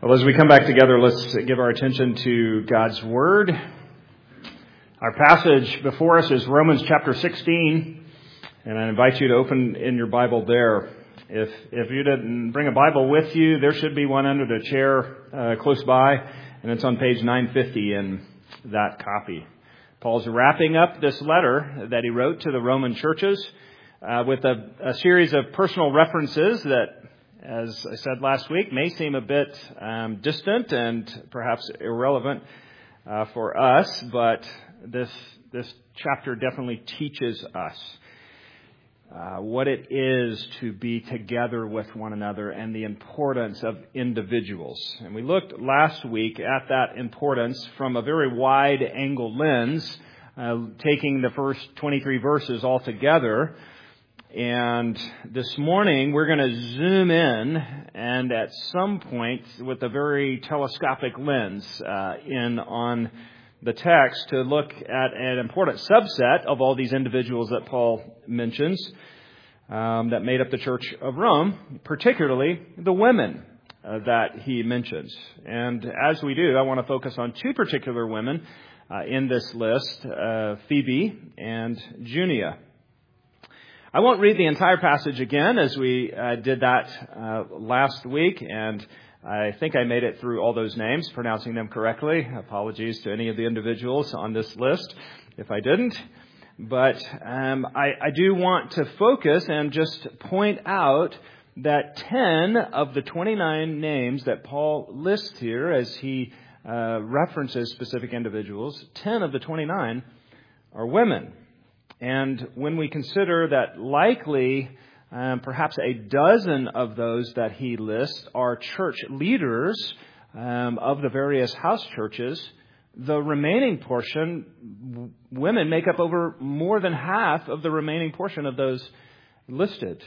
Well, as we come back together, let's give our attention to God's Word. Our passage before us is Romans chapter 16, and I invite you to open in your Bible there. If you didn't bring a Bible with you, there should be one under the chair close by, and it's on page 950 in that copy. Paul's wrapping up this letter that he wrote to the Roman churches with a series of personal references that, as I said last week, may seem a bit distant and perhaps irrelevant for us, but this chapter definitely teaches us what it is to be together with one another and the importance of individuals. And we looked last week at that importance from a very wide-angle lens, taking the first 23 verses all together. And this morning, we're going to zoom in and at some point with a very telescopic lens in on the text to look at an important subset of all these individuals that Paul mentions that made up the Church of Rome, particularly the women that he mentions. And as we do, I want to focus on two particular women in this list, Phoebe and Junia. I won't read the entire passage again as we did that last week, and I think I made it through all those names, pronouncing them correctly. Apologies to any of the individuals on this list if I didn't. But I do want to focus and just point out that 10 of the 29 names that Paul lists here as he references specific individuals, 10 of the 29 are women. And when we consider that likely perhaps a dozen of those that he lists are church leaders of the various house churches, the remaining portion, women make up over more than half of the remaining portion of those listed.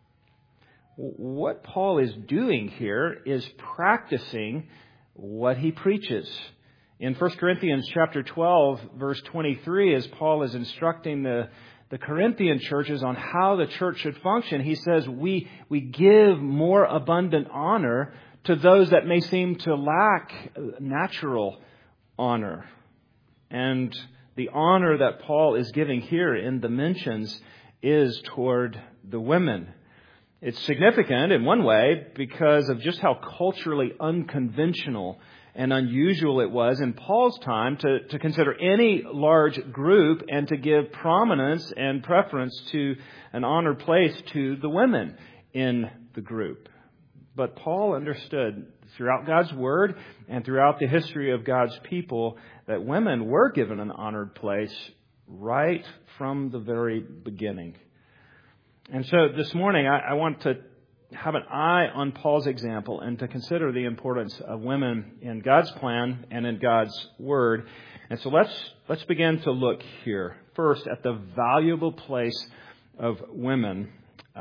What Paul is doing here is practicing what he preaches. In 1 Corinthians chapter 12, verse 23, as Paul is instructing the Corinthian churches on how the church should function, he says, we give more abundant honor to those that may seem to lack natural honor. And the honor that Paul is giving here in the mentions is toward the women. It's significant in one way because of just how culturally unconventional and unusual it was in Paul's time to consider any large group and to give prominence and preference to an honored place to the women in the group. But Paul understood throughout God's Word and throughout the history of God's people that women were given an honored place right from the very beginning. And so this morning I want to have an eye on Paul's example and to consider the importance of women in God's plan and in God's Word. And so let's begin to look here first at the valuable place of women.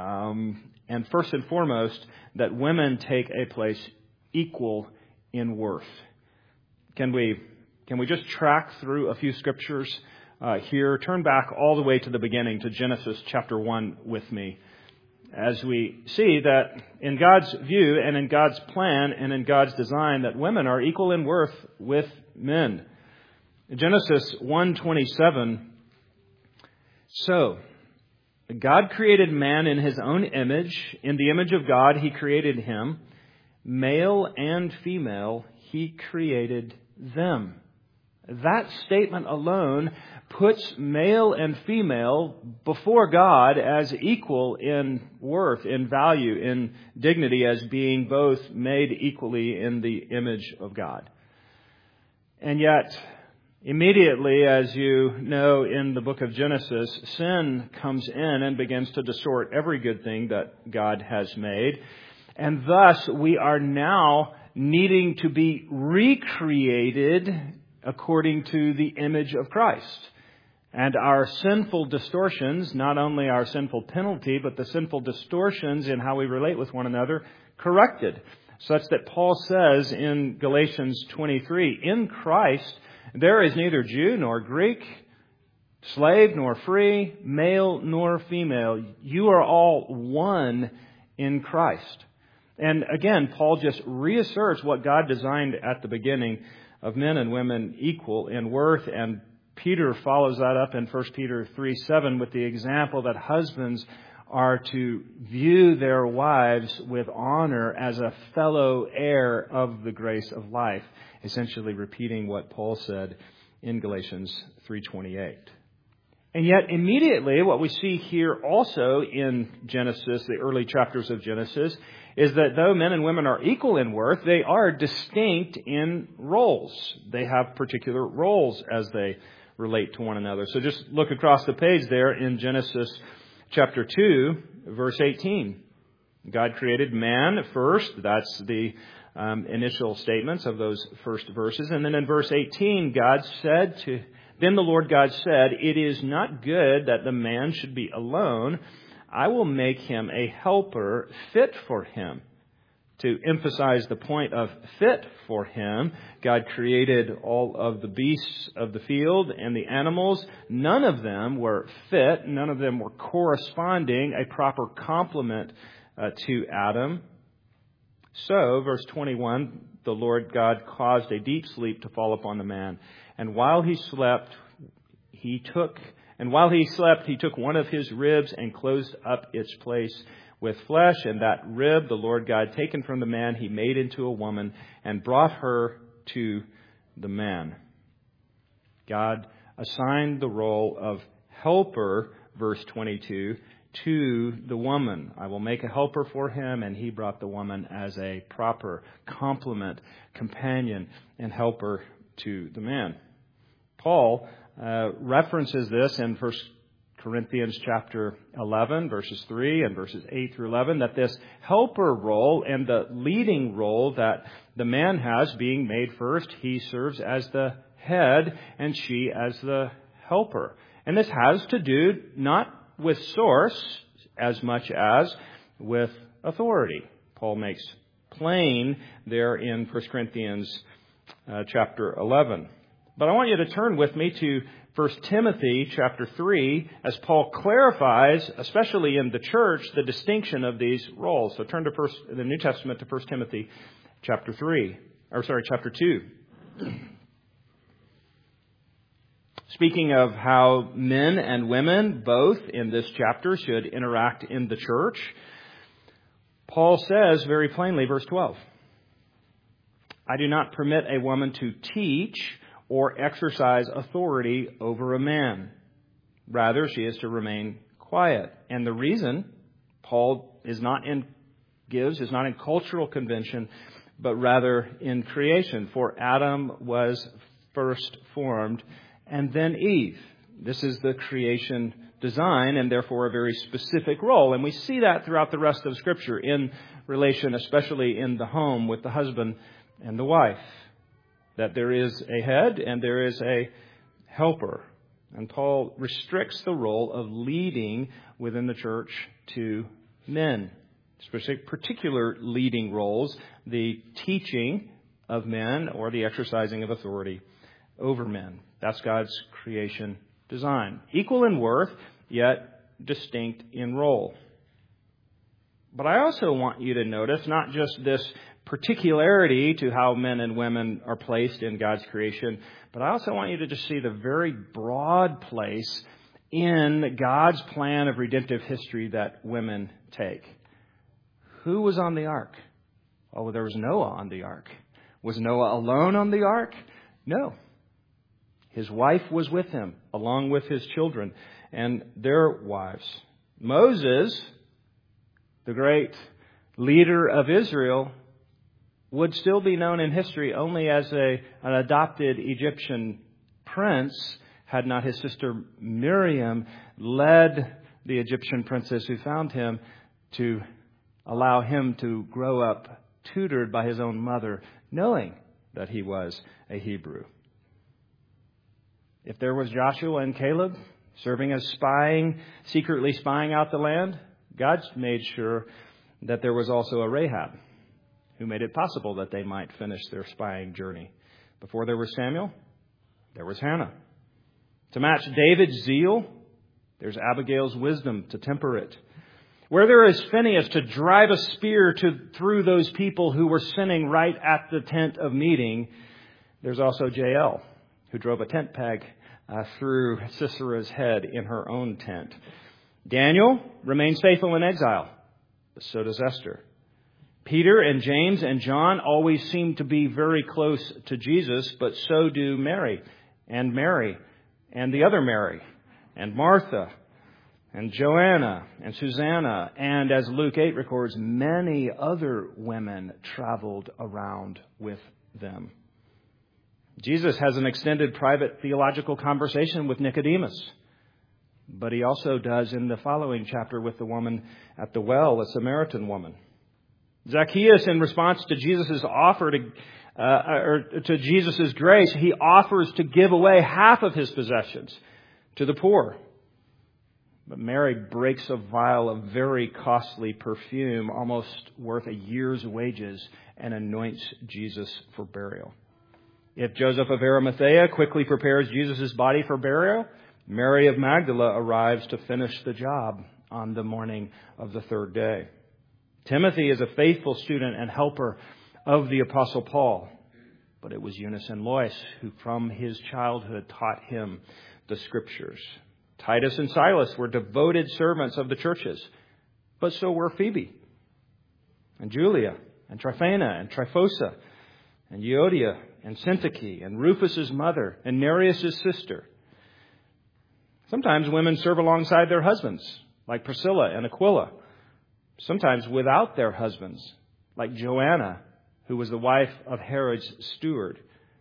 And first and foremost, that women take a place equal in worth. Can we just track through a few scriptures here? Turn back all the way to the beginning to Genesis chapter 1 with me, as we see that in God's view and in God's plan and in God's design that women are equal in worth with men. In Genesis 1:27, so God created man in his own image. In the image of God he created him. Male and female he created them. That statement alone puts male and female before God as equal in worth, in value, in dignity, as being both made equally in the image of God. And yet, immediately, as you know in the book of Genesis, sin comes in and begins to distort every good thing that God has made. And thus, we are now needing to be recreated according to the image of Christ. And our sinful distortions, not only our sinful penalty, but the sinful distortions in how we relate with one another, corrected. Such that Paul says in Galatians 23, in Christ there is neither Jew nor Greek, slave nor free, male nor female. You are all one in Christ. And again, Paul just reasserts what God designed at the beginning of men and women equal in worth. And Peter follows that up in 1 Peter 3:7 with the example that husbands are to view their wives with honor as a fellow heir of the grace of life, essentially repeating what Paul said in Galatians 3:28. And yet immediately what we see here also in Genesis, the early chapters of Genesis, is that though men and women are equal in worth, they are distinct in roles. They have particular roles as they relate to one another. So just look across the page there in Genesis chapter 2, verse 18. God created man first. That's the initial statements of those first verses. And then in verse 18, Then the Lord God said, "It is not good that the man should be alone. I will make him a helper fit for him." To emphasize the point of fit for him, God created all of the beasts of the field and the animals. None of them were fit. None of them were corresponding, a proper complement to Adam. So, verse 21, the Lord God caused a deep sleep to fall upon the man. And while he slept, he took one of his ribs and closed up its place with flesh, and that rib the Lord God taken from the man he made into a woman and brought her to the man. God assigned the role of helper, verse 22, to the woman. I will make a helper for him, and he brought the woman as a proper complement, companion, and helper to the man. Paul references this in 1 Corinthians chapter 11, verses 3 and verses 8 through 11, that this helper role and the leading role that the man has, being made first, he serves as the head and she as the helper. And this has to do not with source as much as with authority. Paul makes plain there in 1 Corinthians chapter 11. But I want you to turn with me to 1 Timothy chapter 3, as Paul clarifies, especially in the church, the distinction of these roles. So turn to the New Testament to 1 Timothy chapter 2. Speaking of how men and women, both in this chapter, should interact in the church, Paul says very plainly, verse 12, "I do not permit a woman to teach or exercise authority over a man. Rather, she is to remain quiet." And the reason Paul gives is not in cultural convention, but rather in creation. For Adam was first formed, and then Eve. This is the creation design, and therefore a very specific role. And we see that throughout the rest of Scripture in relation, especially in the home with the husband and the wife, that there is a head and there is a helper. And Paul restricts the role of leading within the church to men, particular leading roles, the teaching of men or the exercising of authority over men. That's God's creation design. Equal in worth, yet distinct in role. But I also want you to notice not just this particularity to how men and women are placed in God's creation, but I also want you to just see the very broad place in God's plan of redemptive history that women take. Who was on the ark? Oh, there was Noah on the ark. Was Noah alone on the ark? No. His wife was with him, along with his children and their wives. Moses, the great leader of Israel, would still be known in history only as an adopted Egyptian prince, had not his sister Miriam led the Egyptian princess who found him to allow him to grow up tutored by his own mother, knowing that he was a Hebrew. If there was Joshua and Caleb serving as secretly spying out the land, God made sure that there was also a Rahab who made it possible that they might finish their spying journey. Before there was Samuel, there was Hannah. To match David's zeal, there's Abigail's wisdom to temper it. Where there is Phinehas to drive a spear through those people who were sinning right at the tent of meeting, there's also Jael, who drove a tent peg through Sisera's head in her own tent. Daniel remains faithful in exile, but so does Esther. Peter and James and John always seem to be very close to Jesus, but so do Mary and the other Mary and Martha and Joanna and Susanna, and as Luke 8 records, many other women traveled around with them. Jesus has an extended private theological conversation with Nicodemus, but he also does in the following chapter with the woman at the well, a Samaritan woman. Zacchaeus, in response to Jesus' offer to Jesus' grace, he offers to give away half of his possessions to the poor. But Mary breaks a vial of very costly perfume, almost worth a year's wages, and anoints Jesus for burial. If Joseph of Arimathea quickly prepares Jesus' body for burial, Mary of Magdala arrives to finish the job on the morning of the third day. Timothy is a faithful student and helper of the Apostle Paul, but it was Eunice and Lois who from his childhood taught him the Scriptures. Titus and Silas were devoted servants of the churches, but so were Phoebe and Julia and Tryphena and Tryphosa and Euodia and Syntyche and Rufus's mother and Nereus' sister. Sometimes women serve alongside their husbands, like Priscilla and Aquila. Sometimes without their husbands, like Joanna, who was the wife of Herod's steward.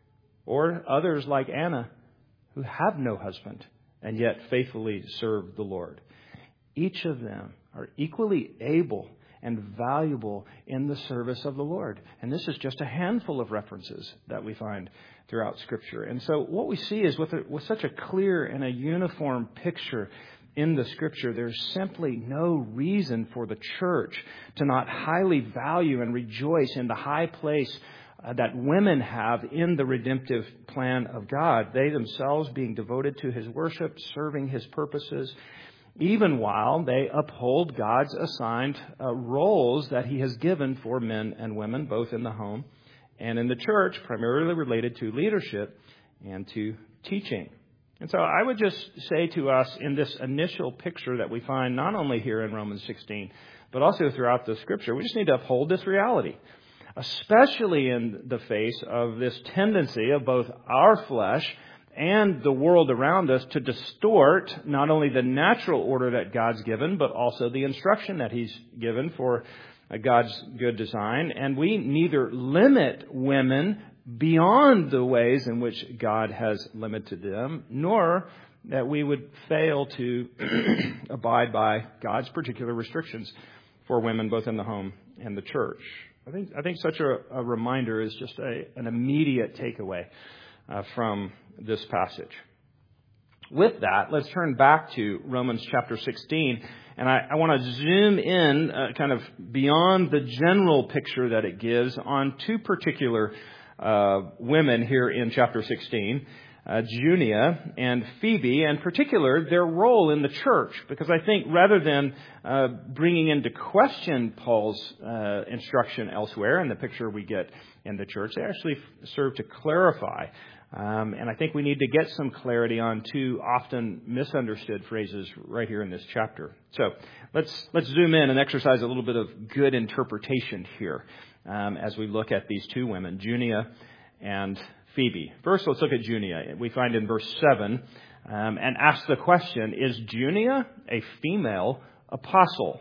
Or others like Anna, who have no husband and yet faithfully serve the Lord. Each of them are equally able and valuable in the service of the Lord. And this is just a handful of references that we find throughout Scripture. And so what we see is with such a clear and a uniform picture in the Scripture, there's simply no reason for the church to not highly value and rejoice in the high place that women have in the redemptive plan of God. They themselves being devoted to His worship, serving His purposes, even while they uphold God's assigned roles that He has given for men and women, both in the home and in the church, primarily related to leadership and to teaching. And so I would just say to us in this initial picture that we find not only here in Romans 16, but also throughout the Scripture, we just need to uphold this reality, especially in the face of this tendency of both our flesh and the world around us to distort not only the natural order that God's given, but also the instruction that He's given for God's good design. And we neither limit women beyond the ways in which God has limited them, nor that we would fail to abide by God's particular restrictions for women, both in the home and the church. I think such a reminder is just an immediate takeaway from this passage. With that, let's turn back to Romans chapter 16, and I want to zoom in kind of beyond the general picture that it gives on two particular women here in chapter 16, Junia and Phoebe, and in particular their role in the church. Because I think rather than bringing into question Paul's instruction elsewhere in the picture we get in the church, they actually serve to clarify. And I think we need to get some clarity on two often misunderstood phrases right here in this chapter. So let's zoom in and exercise a little bit of good interpretation here as we look at these two women, Junia and Phoebe. First, let's look at Junia. We find in verse 7 and ask the question, is Junia a female apostle?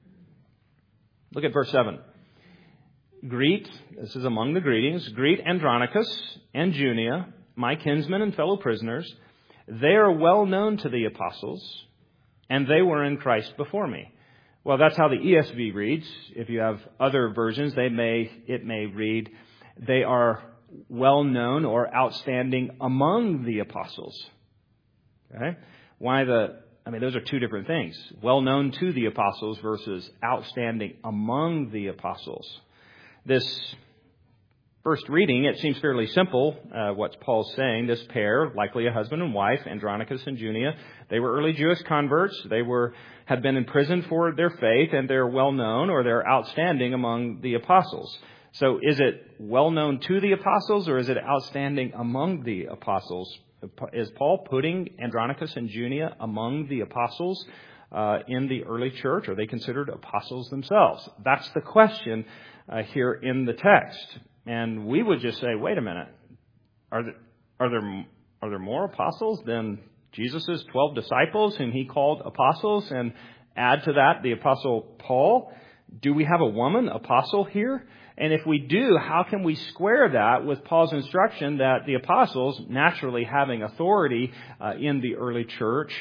Look at verse 7. Greet, this is among the greetings, greet Andronicus and Junia, my kinsmen and fellow prisoners. They are well known to the apostles, and they were in Christ before me. Well, that's how the ESV reads. If you have other versions, it may read, they are well known or outstanding among the apostles. Okay? Those are two different things. Well known to the apostles versus outstanding among the apostles. This first reading, it seems fairly simple what Paul's saying. This pair, likely a husband and wife, Andronicus and Junia, they were early Jewish converts. They had been imprisoned for their faith, and they're well known, or they're outstanding among the apostles. So is it well known to the apostles, or is it outstanding among the apostles? Is Paul putting Andronicus and Junia among the apostles in the early church? Are they considered apostles themselves? That's the question here in the text. And we would just say, wait a minute, are there more apostles than Jesus' 12 disciples whom he called apostles? And add to that the apostle Paul. Do we have a woman apostle here? And if we do, how can we square that with Paul's instruction that the apostles, naturally having authority in the early church,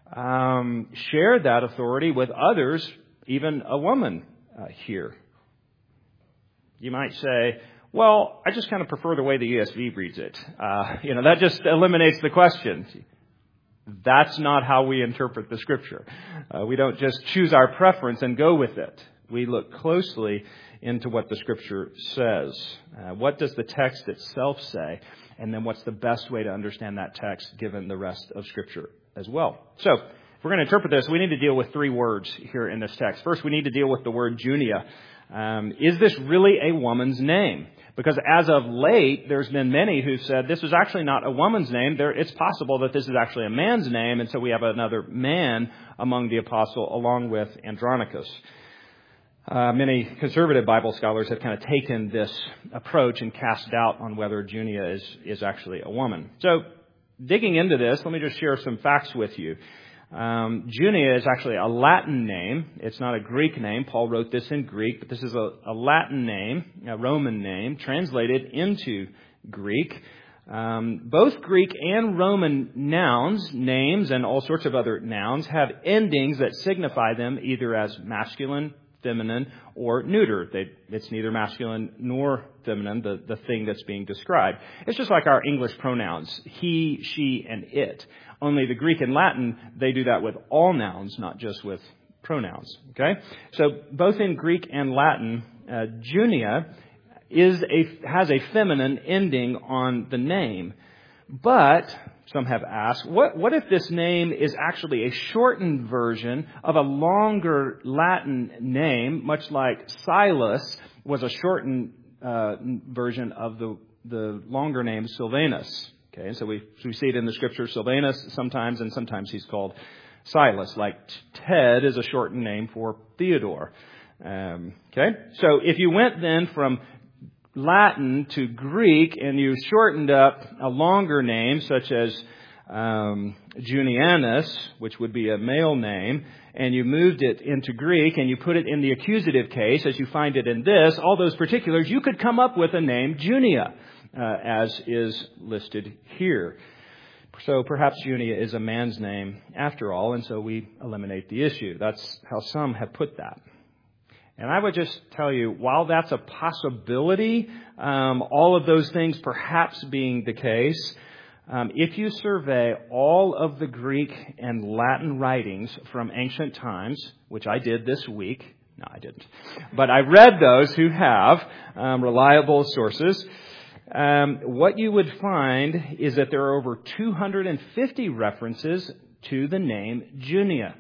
shared that authority with others, even a woman here? You might say, well, I just kind of prefer the way the ESV reads it. That just eliminates the question. That's not how we interpret the Scripture. We don't just choose our preference and go with it. We look closely into what the Scripture says. What does the text itself say? And then what's the best way to understand that text given the rest of Scripture as well? So, if we're going to interpret this, we need to deal with three words here in this text. First, we need to deal with the word Junia. Is this really a woman's name? Because as of late, there's been many who said this is actually not a woman's name. It's possible that this is actually a man's name, and so we have another man among the apostle along with Andronicus. Many conservative Bible scholars have kind of taken this approach and cast doubt on whether Junia is actually a woman. So, digging into this, let me just share some facts with you. Junia is actually a Latin name. It's not a Greek name. Paul wrote this in Greek, but this is a Latin name, a Roman name, translated into Greek. Both Greek and Roman nouns, names, and all sorts of other nouns have endings that signify them either as masculine, feminine, or neuter. It's neither masculine nor feminine, the thing that's being described. It's just like our English pronouns, he, she, and it. Only the Greek and Latin, they do that with all nouns, not just with pronouns. Okay? So both in Greek and Latin, Junia has a feminine ending on the name. But some have asked, what if this name is actually a shortened version of a longer Latin name, much like Silas was a shortened version of the longer name Silvanus? Okay, and so we see it in the Scripture, Silvanus sometimes, and sometimes he's called Silas, like Ted is a shortened name for Theodore. Okay, so if you went then from Latin to Greek and you shortened up a longer name such as Junianus, which would be a male name, and you moved it into Greek and you put it in the accusative case as you find it in this, all those particulars, you could come up with a name Junia, as is listed here. So perhaps Junia is a man's name after all, and so we eliminate the issue. That's how some have put that. And I would just tell you, while that's a possibility, all of those things perhaps being the case, if you survey all of the Greek and Latin writings from ancient times, which I did this week, no, I didn't, but I read those who have reliable sources, what you would find is that there are over 250 references to the name Junia.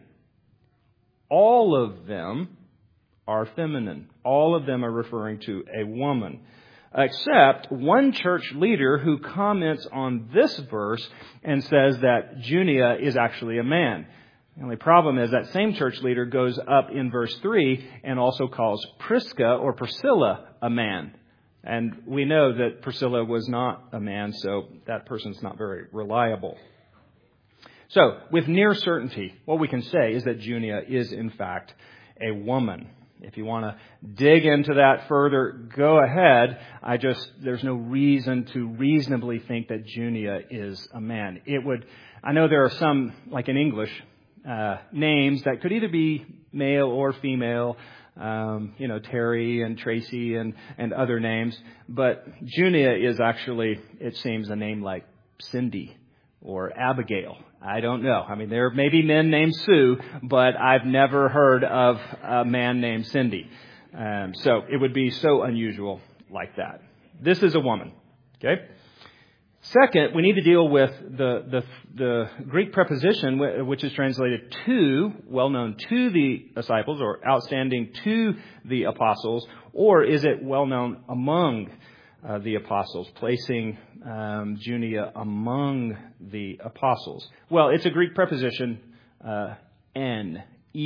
All of them are feminine. All of them are referring to a woman. Except one church leader who comments on this verse and says that Junia is actually a man. The only problem is that same church leader goes up in verse 3 and also calls Prisca or Priscilla a man. And we know that Priscilla was not a man, so that person's not very reliable. So, with near certainty, what we can say is that Junia is in fact a woman. If you want to dig into that further, go ahead. There's no reason to reasonably think that Junia is a man. I know there are some, like in English, names that could either be male or female, Terry and Tracy and other names. But Junia is actually, it seems, a name like Cindy or Abigail. I don't know. I mean, there may be men named Sue, but I've never heard of a man named Cindy. So it would be so unusual like that. this is a woman. Okay? Second, we need to deal with the Greek preposition, which is translated to, well known to the disciples, or outstanding to the apostles, or is it well known among the apostles, placing Junia among the apostles? Well, it's a Greek preposition, en,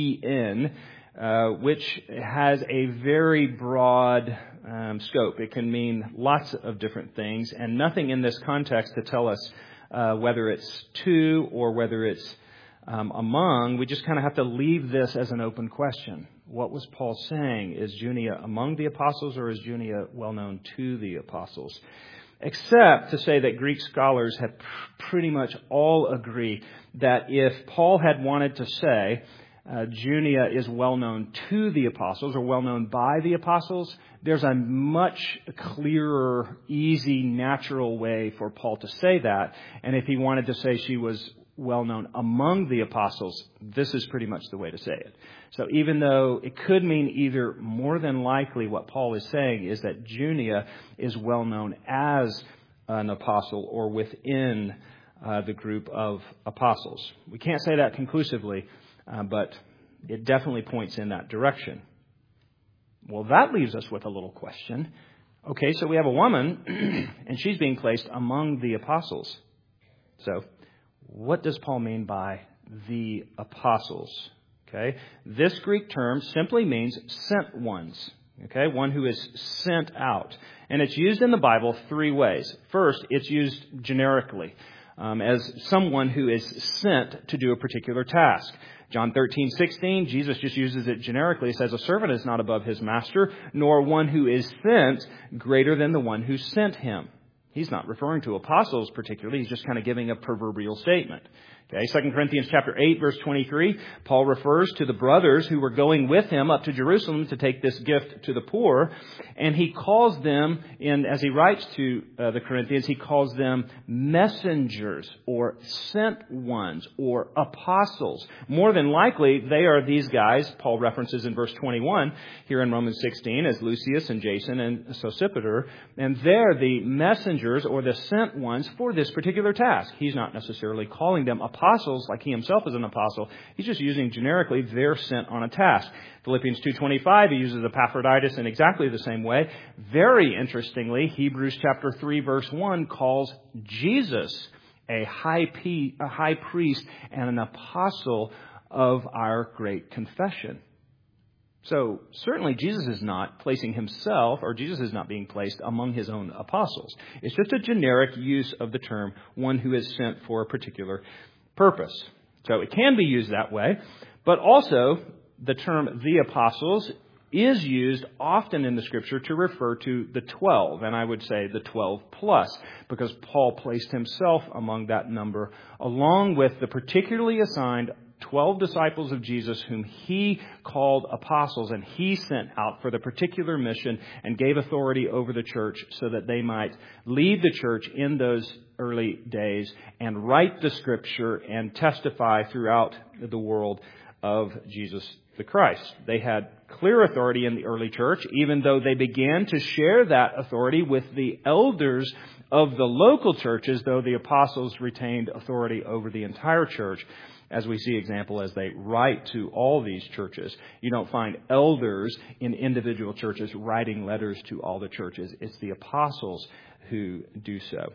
which has a very broad scope. It can mean lots of different things, and nothing in this context to tell us whether it's to or whether it's among. We just kind of have to leave this as an open question. What was Paul saying? Is Junia among the apostles, or is Junia well known to the apostles? Except to say that Greek scholars have pretty much all agree that if Paul had wanted to say Junia is well known to the apostles, or well known by the apostles, there's a much clearer, easy, natural way for Paul to say that. And if he wanted to say she was well known among the apostles, this is pretty much the way to say it. So even though it could mean either, more than likely what Paul is saying is that Junia is well known as an apostle or within the group of apostles. We can't say that conclusively, but it definitely points in that direction. Well, that leaves us with a little question. Okay, so we have a woman, and she's being placed among the apostles. So what does Paul mean by the apostles? Okay, this Greek term simply means sent ones. Okay, one who is sent out. And it's used in the Bible three ways. First, it's used generically as someone who is sent to do a particular task. John 13:16, Jesus just uses it generically. It says, a servant is not above his master, nor one who is sent greater than the one who sent him. He's not referring to apostles particularly. He's just kind of giving a proverbial statement. Okay, 2 Corinthians chapter 8, verse 23, Paul refers to the brothers who were going with him up to Jerusalem to take this gift to the poor. And he calls them, as he writes to the Corinthians, he calls them messengers or sent ones or apostles. More than likely, they are these guys Paul references in verse 21 here in Romans 16 as Lucius and Jason and Sosipater. And they're the messengers or the sent ones for this particular task. He's not necessarily calling them apostles like he himself is an apostle. He's just using generically they're sent on a task. Philippians 2:25, he uses Epaphroditus in exactly the same way. Very interestingly, Hebrews chapter 3 verse 1 calls Jesus a high priest and an apostle of our great confession. So certainly Jesus is not placing himself, or Jesus is not being placed among his own apostles. It's just a generic use of the term, one who is sent for a particular purpose. So it can be used that way, but also the term the apostles is used often in the Scripture to refer to the 12, and I would say the 12 plus, because Paul placed himself among that number, along with the particularly assigned 12 disciples of Jesus whom he called apostles, and he sent out for the particular mission and gave authority over the church so that they might lead the church in those early days and write the Scripture and testify throughout the world of Jesus the Christ. They had clear authority in the early church, even though they began to share that authority with the elders of the local churches, though the apostles retained authority over the entire church. As we see example as they write to all these churches. You don't find elders in individual churches writing letters to all the churches. It's the apostles who do so.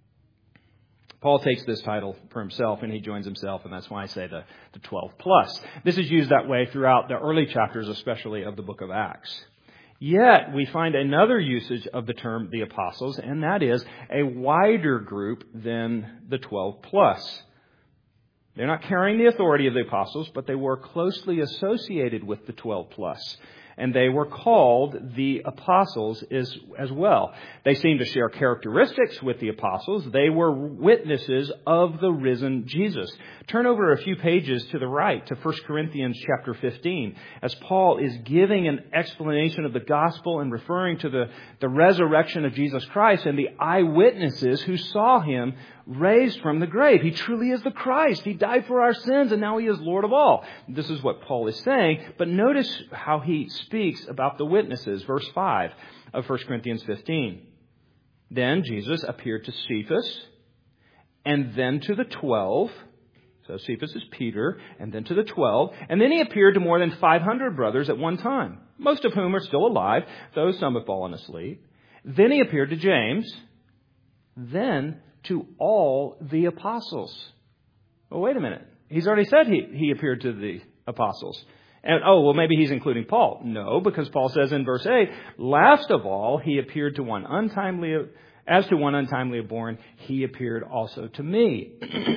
Paul takes this title for himself, and he joins himself, and that's why I say the 12 plus. This is used that way throughout the early chapters, especially of the book of Acts. Yet, we find another usage of the term the apostles, and that is a wider group than the 12 plus. They're not carrying the authority of the apostles, but they were closely associated with the 12 plus. And they were called the apostles as well. They seem to share characteristics with the apostles. They were witnesses of the risen Jesus. Turn over a few pages to the right to 1 Corinthians chapter 15, as Paul is giving an explanation of the gospel and referring to the resurrection of Jesus Christ and the eyewitnesses who saw him raised from the grave. He truly is the Christ. He died for our sins, and now he is Lord of all. This is what Paul is saying. But notice how he speaks about the witnesses. Verse 5 of 1 Corinthians 15. Then Jesus appeared to Cephas, and then to the 12. So Cephas is Peter, and then to the 12. And then he appeared to more than 500 brothers at one time, most of whom are still alive, though some have fallen asleep. Then he appeared to James, then to all the apostles. Well, wait a minute. He's already said he appeared to the apostles. And, maybe he's including Paul. No, because Paul says in verse 8, last of all, he appeared to one untimely, as to one untimely born, he appeared also to me.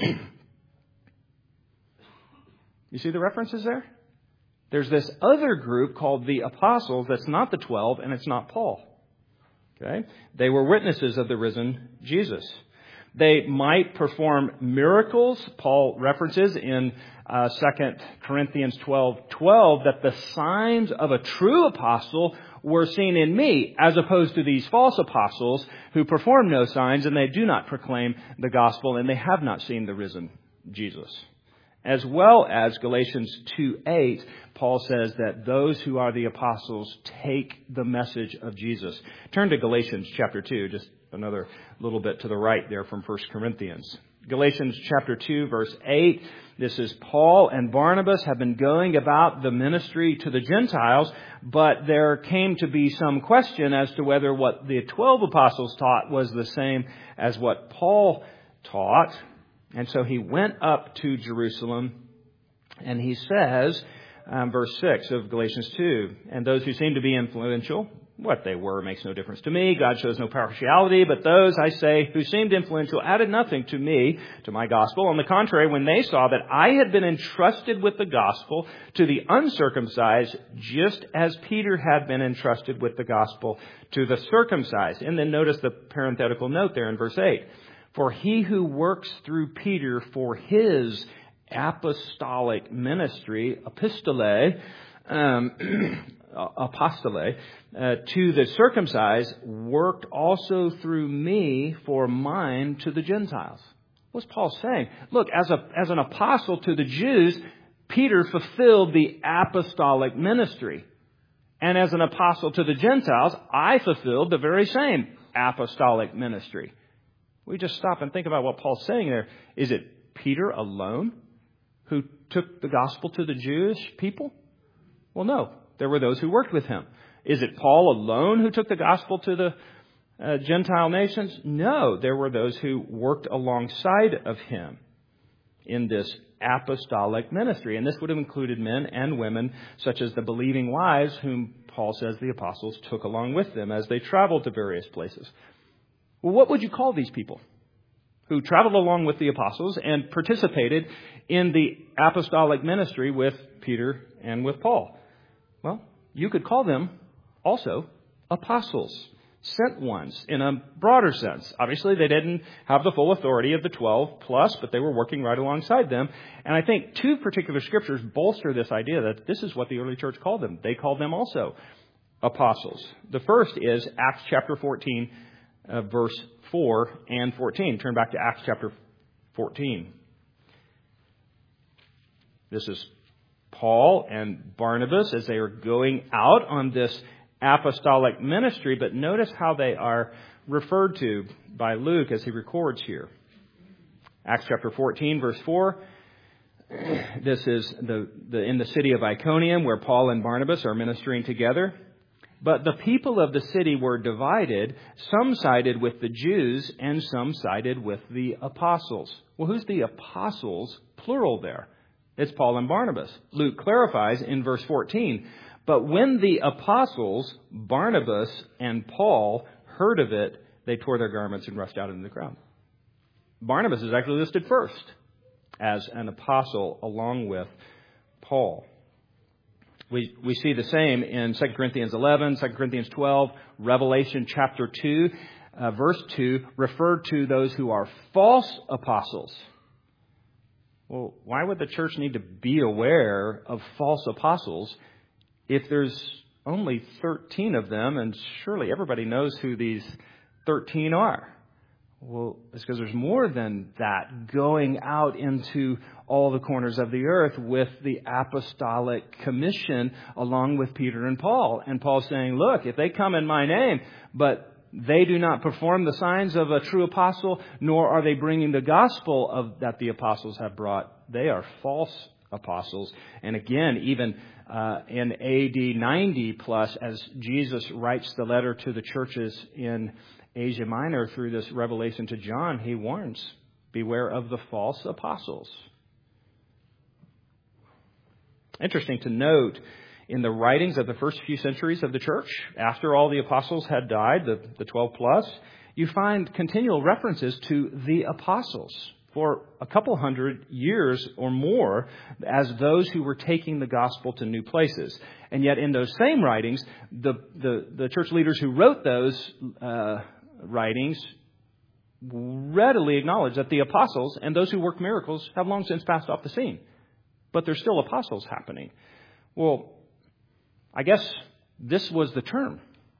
You see the references there? There's this other group called the apostles that's not the 12, and it's not Paul. Okay? They were witnesses of the risen Jesus. They might perform miracles. Paul references in 2 Corinthians 12:12 that the signs of a true apostle were seen in me, as opposed to these false apostles who perform no signs and they do not proclaim the gospel and they have not seen the risen Jesus. As well as Galatians 2:8, Paul says that those who are the apostles take the message of Jesus. Turn to Galatians chapter 2, just another little bit to the right there from 1 Corinthians. Galatians chapter 2, verse 8. This is Paul and Barnabas have been going about the ministry to the Gentiles, but there came to be some question as to whether what the 12 apostles taught was the same as what Paul taught. And so he went up to Jerusalem, and he says, verse 6 of Galatians 2, and those who seem to be influential, what they were makes no difference to me. God shows no partiality, but those, I say, who seemed influential added nothing to me, to my gospel. On the contrary, when they saw that I had been entrusted with the gospel to the uncircumcised, just as Peter had been entrusted with the gospel to the circumcised. And then notice the parenthetical note there in verse 8. For he who works through Peter for his apostolic ministry, epistole, to the circumcised, worked also through me for mine to the Gentiles. What's Paul saying? Look, as an apostle to the Jews, Peter fulfilled the apostolic ministry. And as an apostle to the Gentiles, I fulfilled the very same apostolic ministry. We just stop and think about what Paul's saying there. Is it Peter alone who took the gospel to the Jewish people? Well, no. There were those who worked with him. Is it Paul alone who took the gospel to the Gentile nations? No. There were those who worked alongside of him in this apostolic ministry. And this would have included men and women, such as the believing wives, whom Paul says the apostles took along with them as they traveled to various places. Well, what would you call these people who traveled along with the apostles and participated in the apostolic ministry with Peter and with Paul? Well, you could call them also apostles, sent ones in a broader sense. Obviously, they didn't have the full authority of the 12 plus, but they were working right alongside them. And I think two particular scriptures bolster this idea that this is what the early church called them. They called them also apostles. The first is Acts chapter 14, verse 4 and 14. Turn back to Acts chapter 14. This is Paul and Barnabas as they are going out on this apostolic ministry, but notice how they are referred to by Luke as he records here. Acts chapter 14, verse 4. This is in the city of Iconium where Paul and Barnabas are ministering together. But the people of the city were divided. Some sided with the Jews and some sided with the apostles. Well, who's the apostles, plural there? It's Paul and Barnabas. Luke clarifies in verse 14. But when the apostles, Barnabas and Paul, heard of it, they tore their garments and rushed out into the crowd. Barnabas is actually listed first as an apostle along with Paul. We see the same in 2 Corinthians 11, 2 Corinthians 12, Revelation chapter 2, verse 2, referred to those who are false apostles. Well, why would the church need to be aware of false apostles if there's only 13 of them, and surely everybody knows who these 13 are? Well, it's because there's more than that going out into all the corners of the earth with the apostolic commission along with Peter and Paul. And Paul's saying, look, if they come in my name, but They do not perform the signs of a true apostle, nor are they bringing the gospel that the apostles have brought. They are false apostles. And again, even in AD 90 plus, as Jesus writes the letter to the churches in Asia Minor through this revelation to John, he warns, beware of the false apostles. Interesting to note, in the writings of the first few centuries of the church, after all the apostles had died, the 12 plus, you find continual references to the apostles for a couple hundred years or more as those who were taking the gospel to new places. And yet in those same writings, the church leaders who wrote those writings readily acknowledge that the apostles and those who work miracles have long since passed off the scene. But there's still apostles happening. Well, I guess this was the term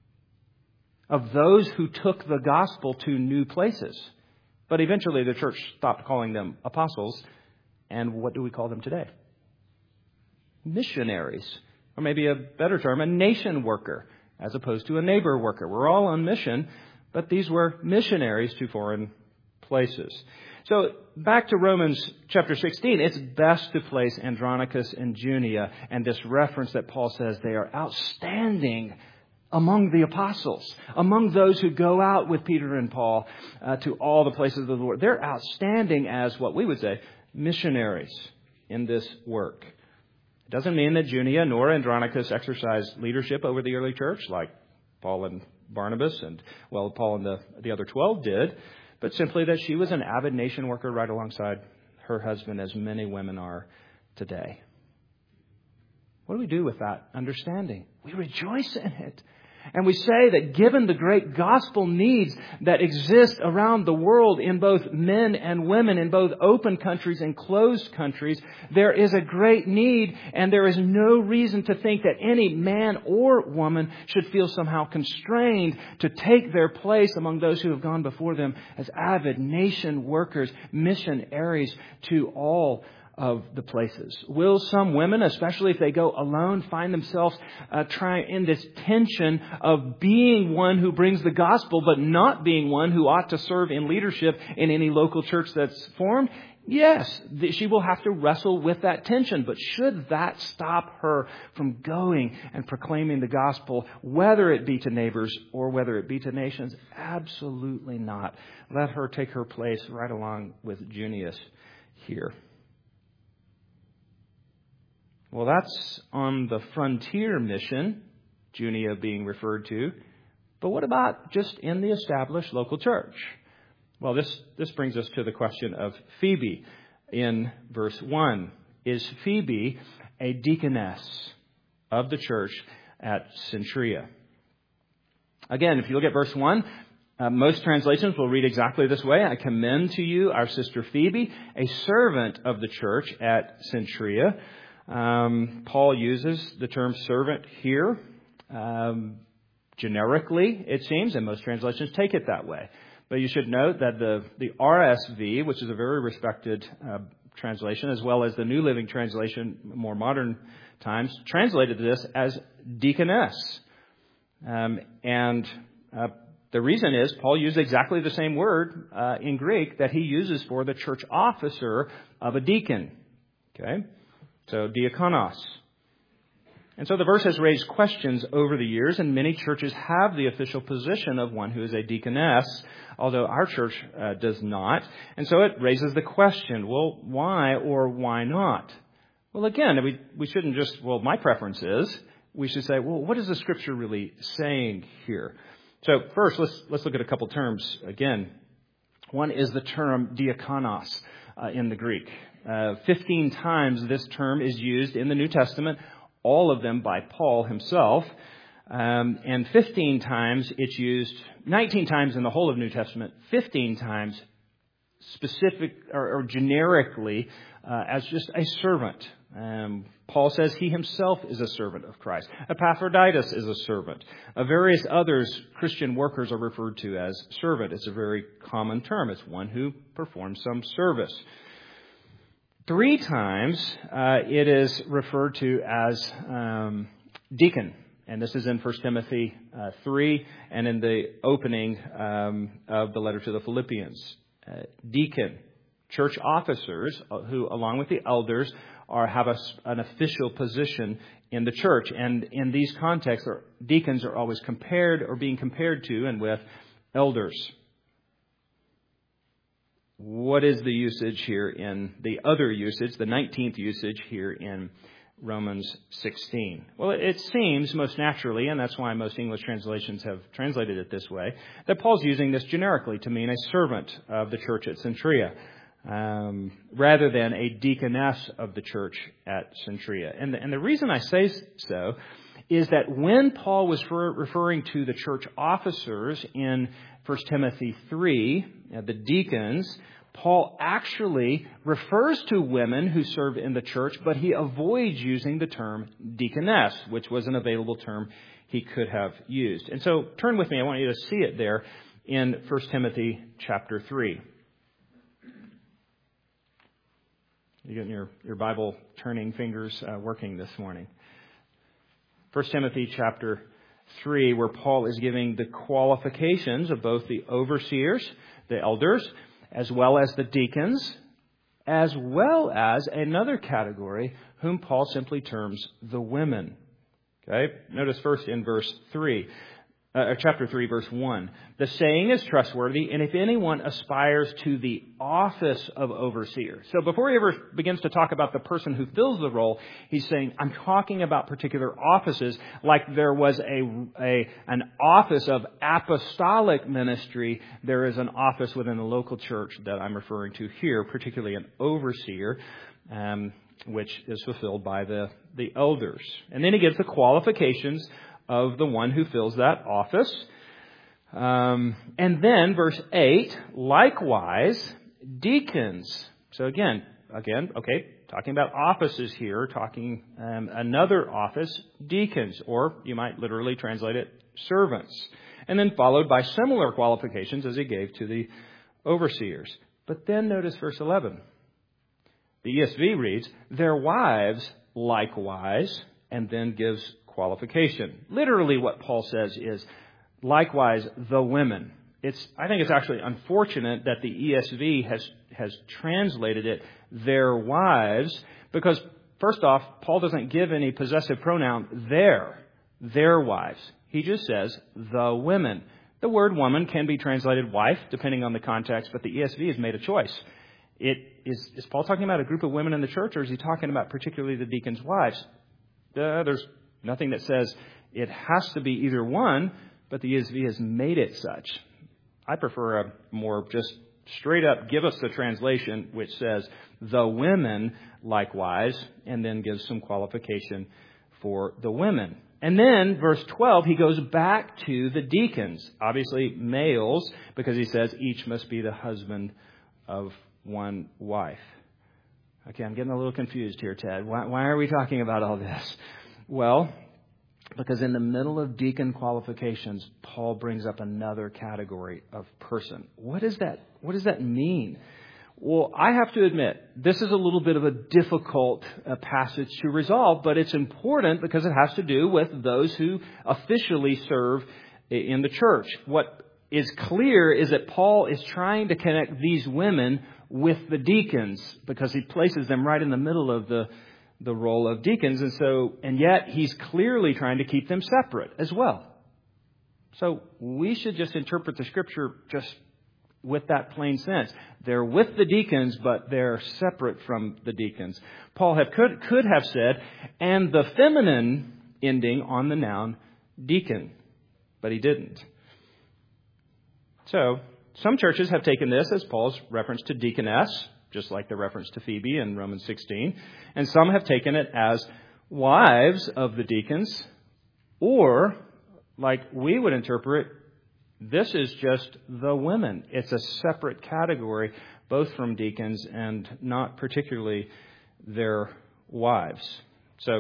of those who took the gospel to new places. But eventually the church stopped calling them apostles. And what do we call them today? Missionaries. Or maybe a better term, a nation worker, as opposed to a neighbor worker. We're all on mission, but these were missionaries to foreign places. So back to Romans chapter 16, it's best to place Andronicus and Junia and this reference that Paul says they are outstanding among the apostles, among those who go out with Peter and Paul to all the places of the Lord. They're outstanding as what we would say missionaries in this work. It doesn't mean that Junia nor Andronicus exercised leadership over the early church like Paul and Barnabas and, well, Paul and the other 12 did, but simply that she was an avid nation worker right alongside her husband, as many women are today. What do we do with that understanding? We rejoice in it. And we say that given the great gospel needs that exist around the world in both men and women, in both open countries and closed countries, there is a great need, and there is no reason to think that any man or woman should feel somehow constrained to take their place among those who have gone before them as avid nation workers, missionaries to all of the places. Will some women, especially if they go alone, find themselves trying in this tension of being one who brings the gospel, but not being one who ought to serve in leadership in any local church that's formed? Yes, she will have to wrestle with that tension. But should that stop her from going and proclaiming the gospel, whether it be to neighbors or whether it be to nations? Absolutely not. Let her take her place right along with Junius here. Well, that's on the frontier mission, Junia being referred to. But what about just in the established local church? Well, this brings us to the question of Phoebe in verse 1. Is Phoebe a deaconess of the church at Cenchrea? Again, if you look at verse 1, most translations will read exactly this way. I commend to you our sister Phoebe, a servant of the church at Cenchrea. Paul uses the term servant here generically, it seems, and most translations take it that way. But you should note that the RSV, which is a very respected translation, as well as the New Living Translation, more modern times, translated this as deaconess. And the reason is Paul used exactly the same word in Greek that he uses for the church officer of a deacon. Okay? So, diakonos. And so the verse has raised questions over the years, and many churches have the official position of one who is a deaconess, although our church does not. And so it raises the question, well, why or why not? Well, again, we shouldn't just, well, my preference is, we should say, well, what is the Scripture really saying here? So first, let's look at a couple terms again. One is the term diakonos in the Greek. 15 times this term is used in the New Testament, all of them by Paul himself. And 15 times it's used, 19 times in the whole of New Testament, 15 times specific or generically as just a servant. Paul says he himself is a servant of Christ. Epaphroditus is a servant. Various others, Christian workers, are referred to as servant. It's a very common term. It's one who performs some service. 3 times it is referred to as deacon. And this is in 1 Timothy 3 and in the opening of the letter to the Philippians. Deacon, church officers who, along with the elders, have an official position in the church. And in these contexts, deacons are always compared or being compared to and with elders. What is the usage here in the other usage, the 19th usage here in Romans 16? Well, it seems most naturally, and that's why most English translations have translated it this way, that Paul's using this generically to mean a servant of the church at Cenchrea, rather than a deaconess of the church at Cenchrea. And the reason I say so is that when Paul was referring to the church officers in 1 Timothy 3, the deacons, Paul actually refers to women who serve in the church, but he avoids using the term deaconess, which was an available term he could have used. And so turn with me. I want you to see it there in 1 Timothy chapter 3. You getting your Bible turning fingers working this morning? 1 Timothy chapter 3, where Paul is giving the qualifications of both the overseers, the elders, as well as the deacons, as well as another category whom Paul simply terms the women. Okay? Notice first in verse 3. Chapter 3, verse 1. The saying is trustworthy, and if anyone aspires to the office of overseer. So before he ever begins to talk about the person who fills the role, he's saying, I'm talking about particular offices, like there was an office of apostolic ministry. There is an office within the local church that I'm referring to here, particularly an overseer, which is fulfilled by the elders. And then he gives the qualifications of the one who fills that office. And then verse 8, likewise, deacons. So again, okay, talking about offices here, talking another office, deacons, or you might literally translate it, servants. And then followed by similar qualifications as he gave to the overseers. But then notice verse 11. The ESV reads, their wives likewise, and then gives qualification. Literally what Paul says is, likewise, the women. I think it's actually unfortunate that the ESV has translated it, their wives, because first off, Paul doesn't give any possessive pronoun, their wives. He just says, the women. The word woman can be translated wife, depending on the context, but the ESV has made a choice. Is Paul talking about a group of women in the church, or is he talking about particularly the deacons' wives? There's nothing that says it has to be either one, but the ESV has made it such. I prefer a more just straight up give us the translation which says the women likewise, and then gives some qualification for the women. And then verse 12, he goes back to the deacons, obviously males, because he says each must be the husband of one wife. Okay, I'm getting a little confused here, Ted. Why are we talking about all this? Well, because in the middle of deacon qualifications, Paul brings up another category of person. What does that mean? Well, I have to admit, this is a little bit of a difficult passage to resolve, but it's important because it has to do with those who officially serve in the church. What is clear is that Paul is trying to connect these women with the deacons because he places them right in the middle of the role of deacons, and yet he's clearly trying to keep them separate as well. So we should just interpret the scripture just with that plain sense. They're with the deacons, but they're separate from the deacons. Paul could have said, and the feminine ending on the noun deacon, but he didn't. So some churches have taken this as Paul's reference to deaconess, just like the reference to Phoebe in Romans 16. And some have taken it as wives of the deacons, or, like we would interpret, this is just the women. It's a separate category, both from deacons and not particularly their wives. So,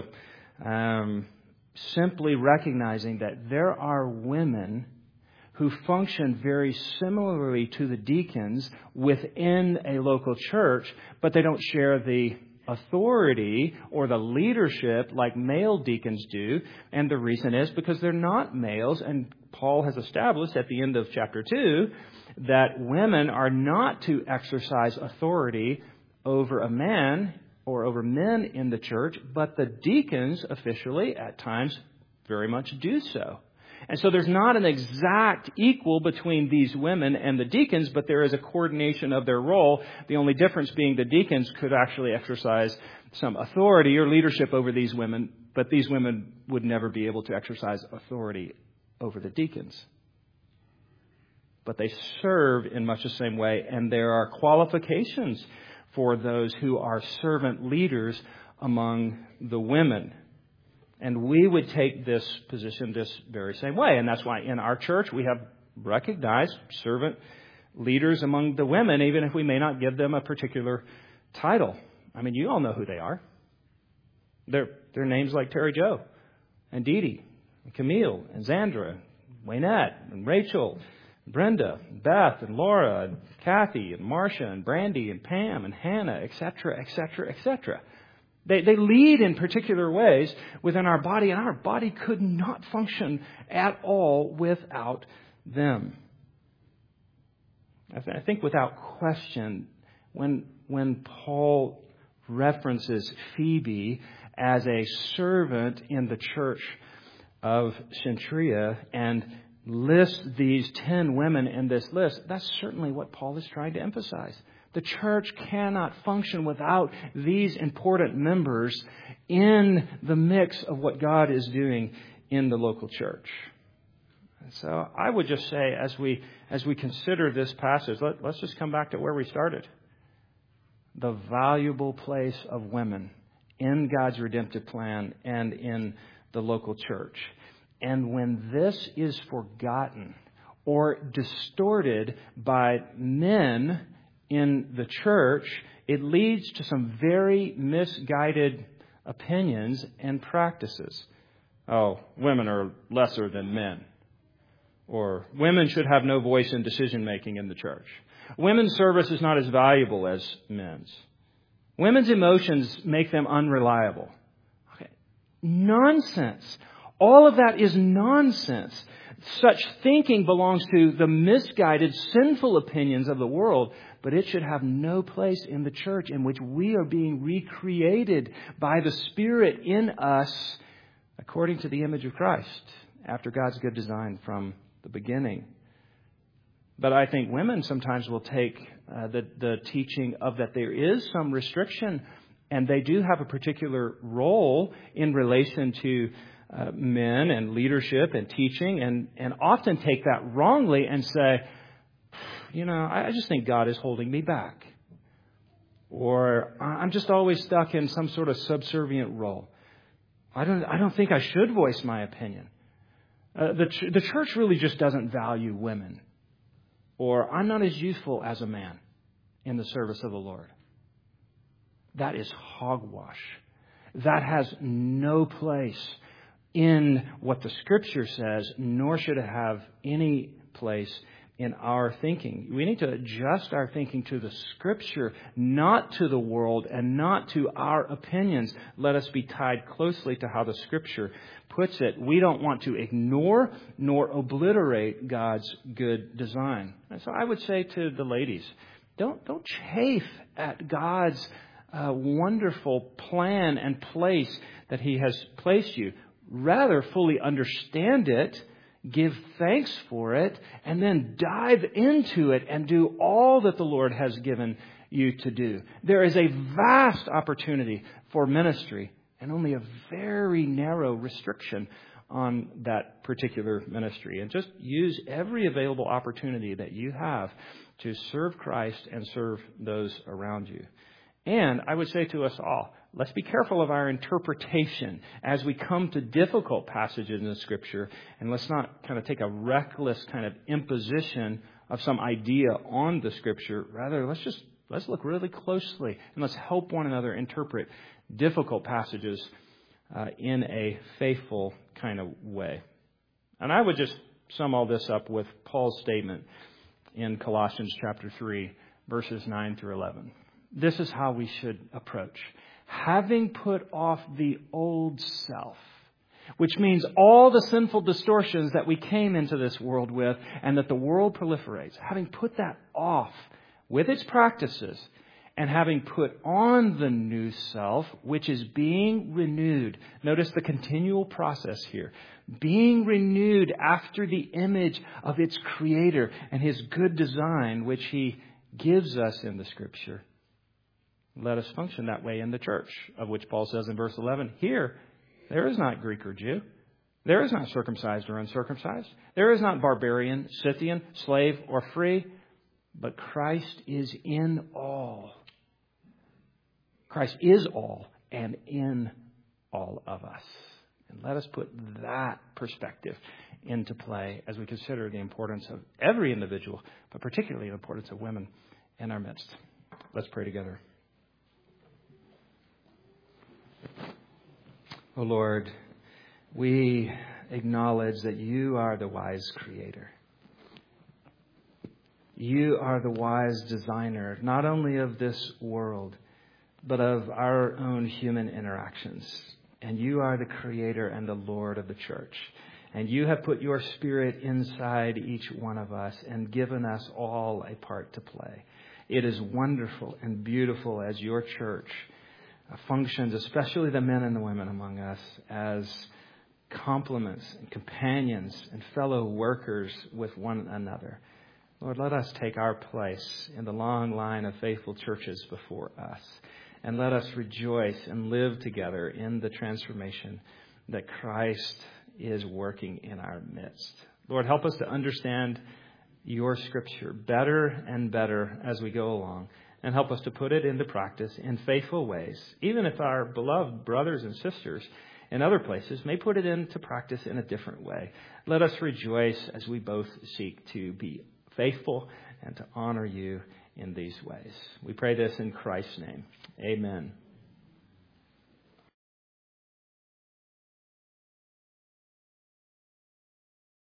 simply recognizing that there are women who function very similarly to the deacons within a local church, but they don't share the authority or the leadership like male deacons do. And the reason is because they're not males. And Paul has established at the end of chapter 2 that women are not to exercise authority over a man or over men in the church, but the deacons officially at times very much do so. And so there's not an exact equal between these women and the deacons, but there is a coordination of their role. The only difference being the deacons could actually exercise some authority or leadership over these women, but these women would never be able to exercise authority over the deacons. But they serve in much the same way, and there are qualifications for those who are servant leaders among the women. And we would take this position this very same way. And that's why in our church we have recognized servant leaders among the women, even if we may not give them a particular title. I mean, you all know who they are. They're names like Terry Jo and Dee Dee and Camille and Zandra, Waynette and Rachel, Brenda, and Beth, and Laura, and Kathy, and Marcia, and Brandy, and Pam, and Hannah, etc., etc., etc. They lead in particular ways within our body, and our body could not function at all without them. I think without question, when Paul references Phoebe as a servant in the church of Cenchrea and lists these 10 women in this list, that's certainly what Paul is trying to emphasize. The church cannot function without these important members in the mix of what God is doing in the local church. And so I would just say, as we consider this passage, let's just come back to where we started. The valuable place of women in God's redemptive plan and in the local church. And when this is forgotten or distorted by men in the church, it leads to some very misguided opinions and practices. Oh, women are lesser than men. Or women should have no voice in decision making in the church. Women's service is not as valuable as men's. Women's emotions make them unreliable. Okay. Nonsense. All of that is nonsense. Such thinking belongs to the misguided, sinful opinions of the world, but it should have no place in the church in which we are being recreated by the Spirit in us according to the image of Christ, after God's good design from the beginning. But I think women sometimes will take the teaching of that there is some restriction, and they do have a particular role in relation to men and leadership and teaching, and often take that wrongly and say, I just think God is holding me back. Or I'm just always stuck in some sort of subservient role. I don't think I should voice my opinion. The church really just doesn't value women. Or I'm not as useful as a man in the service of the Lord. That is hogwash. That has no place in what the Scripture says, nor should it have any place in our thinking. We need to adjust our thinking to the Scripture, not to the world and not to our opinions. Let us be tied closely to how the Scripture puts it. We don't want to ignore nor obliterate God's good design. And so I would say to the ladies, don't chafe at God's wonderful plan and place that He has placed you. Rather, fully understand it, give thanks for it, and then dive into it and do all that the Lord has given you to do. There is a vast opportunity for ministry and only a very narrow restriction on that particular ministry. And just use every available opportunity that you have to serve Christ and serve those around you. And I would say to us all, let's be careful of our interpretation as we come to difficult passages in the Scripture. And let's not kind of take a reckless kind of imposition of some idea on the Scripture. Rather, let's look really closely and let's help one another interpret difficult passages in a faithful kind of way. And I would just sum all this up with Paul's statement in Colossians chapter 3, verses 9 through 11. This is how we should approach. having put off the old self, which means all the sinful distortions that we came into this world with and that the world proliferates, having put that off with its practices and having put on the new self, which is being renewed. Notice the continual process here. Being renewed after the image of its Creator and His good design, which He gives us in the Scripture. Let us function that way in the church, of which Paul says in verse 11, here, there is not Greek or Jew. There is not circumcised or uncircumcised. There is not barbarian, Scythian, slave or free. But Christ is in all. Christ is all and in all of us. And let us put that perspective into play as we consider the importance of every individual, but particularly the importance of women in our midst. Let's pray together. Oh Lord, we acknowledge that You are the wise Creator. You are the wise designer, not only of this world, but of our own human interactions. And You are the Creator and the Lord of the church. And You have put Your Spirit inside each one of us and given us all a part to play. It is wonderful and beautiful as Your church functions, especially the men and the women among us, as complements and companions and fellow workers with one another. Lord, let us take our place in the long line of faithful churches before us. And let us rejoice and live together in the transformation that Christ is working in our midst. Lord, help us to understand Your Scripture better and better as we go along. And help us to put it into practice in faithful ways, even if our beloved brothers and sisters in other places may put it into practice in a different way. Let us rejoice as we both seek to be faithful and to honor You in these ways. We pray this in Christ's name. Amen.